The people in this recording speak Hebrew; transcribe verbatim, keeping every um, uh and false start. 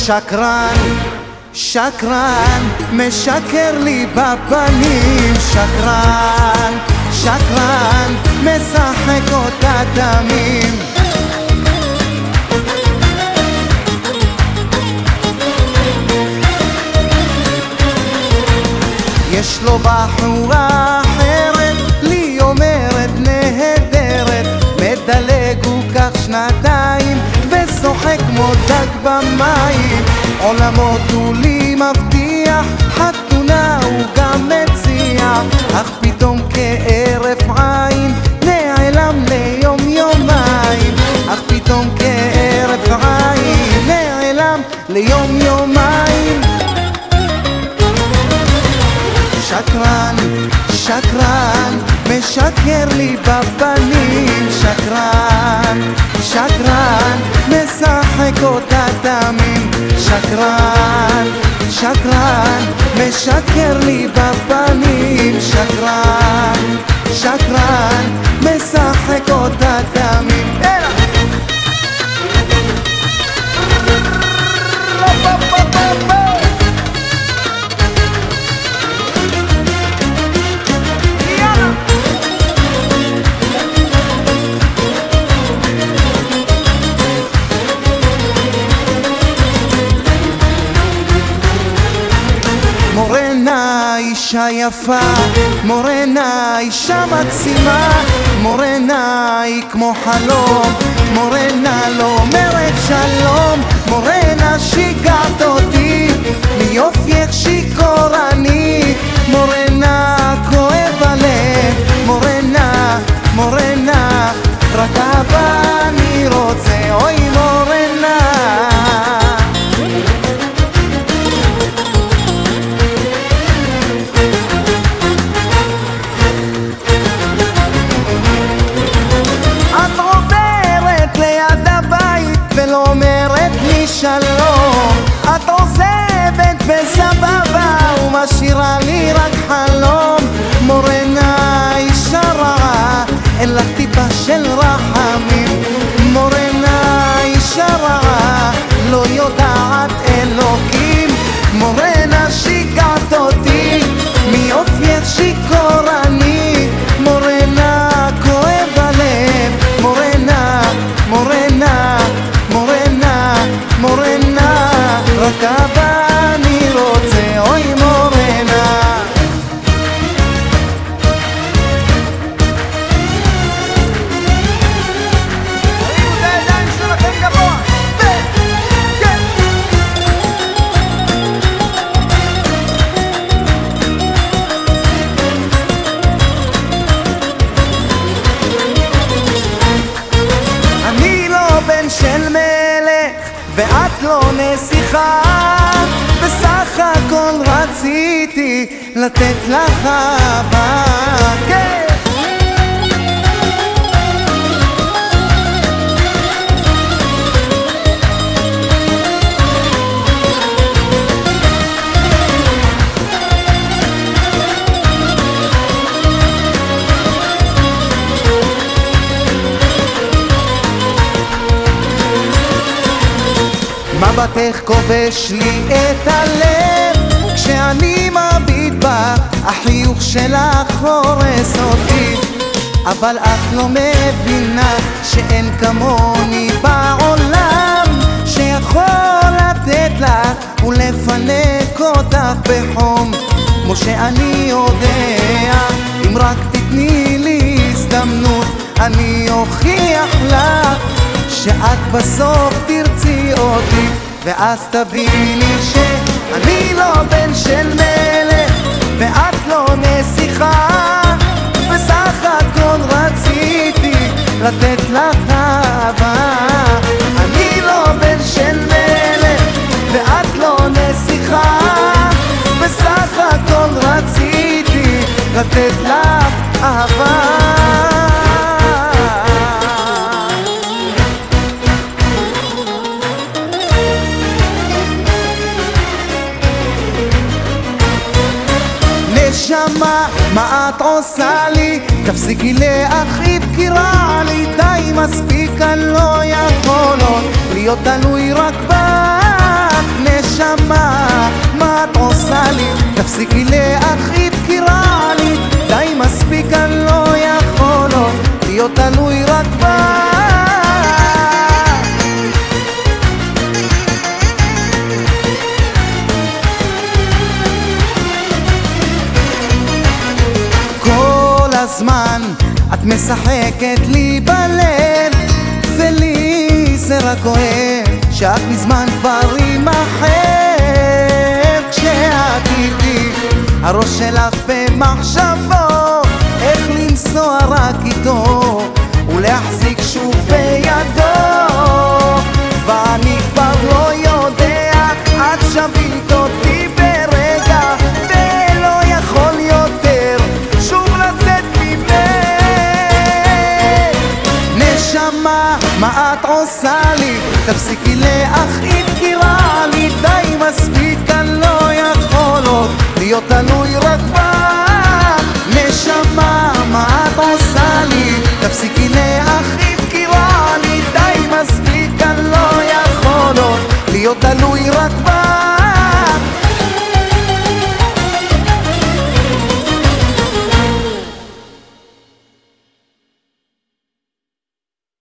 שקרן, שקרן, משקר לי בפנים. שקרן, שקרן, משחק אותה תמים. יש לו בחורה אחרת, לי אומרת נהדרת, מדלג הוא כך שנתיים ושוחק כמו דג במים. עולמות הוא לי מבטיח, חתונה הוא גם מציע, אך פתאום כהרף עין נעלם ליום יומיים. אך פתאום כהרף עין נעלם ליום יומיים. שקרן, שקרן, משקר לי בפנים. שקרן, שקרן, משחק אותה תמים. שקרן, שקרן, משקר לי בפנים. שקרן, שקרן, משחק אותה תמים. מורנה אישה יפה, מורנה אישה מקסימה, מורנה היא כמו חלום, מורנה לא אומרת שלום. מורנה שיגעת אותי, מיופייך שיכור אני. מורנה כואב הלב, מורנה, מורנה, רק אהבה אני רוצה, אוי מורנה. ולא אומרת לי שלום, את עוזבת בסבבה ומשאירה לי רק חלום. מורנה אישה רעה, אין לך טיפה של רחמים. מורנה אישה רעה, לא יודעת אלוקים. מורנה שיגעת אותי, מיופייך שיכור אני. מורנה כואב הלב, מורנה, מורנה, מורנה, מורנה, רק אהבה אני רוצה, אוי מורנה. תרימו את הידיים שלכם גבוה, וכן. אני לא בן של מלך ואת לא נסיכה, בסך הכל רציתי לתת לך אהבה. כן. מבטך כובש לי את הלב, כשאני מביט בך החיוך שלך הורס אותי. אבל את לא מבינה שאין כמוני בעולם, שיכול לתת לך ולפנק אותך בחום. כמו שאני יודע, אם רק תתני לי הזדמנות, אני אוכיח לך שאת בסוף תרצי אותי. ואז תביני שאני לא בן של מלך ואת לא נסיכה, בסך הכל רציתי לתת לך אהבה. אני לא בן של מלך ואת לא נסיכה, בסך הכל רציתי לתת לך אהבה. נשמה, מה את עושה לי? תפסיקי להכאיב כי רע לי. די מספיק, אני לא יכול עוד להיות תלוי רק בך. נשמה, מה את עושה לי? תפסיקי להכאיב כי רע לי. די מספיק, אני לא יכול עוד להיות תלוי רק בה. כל הזמן את משחקת לי בלב, ולי זה רק כואב שאת מזמן כבר עם אחר. כשאת איתי הראש שלך במחשבות איך לנסוע רק איתו ולהחזיק שוב בידו, ואני כבר לא יודע, את שבית אותי ברגע ולא יכול יותר שוב לצאת ממך. נשמה, מה את עושה לי? תפסיקי להכאיב כי רע לי. די מספיק, אני לא יכול עוד להיות תלוי רק בה. נשמה, מה את עושה לי? תפסיקי להכאיב כי רע לי. די מספיק, אני לא יכול עוד להיות תלוי רק בה.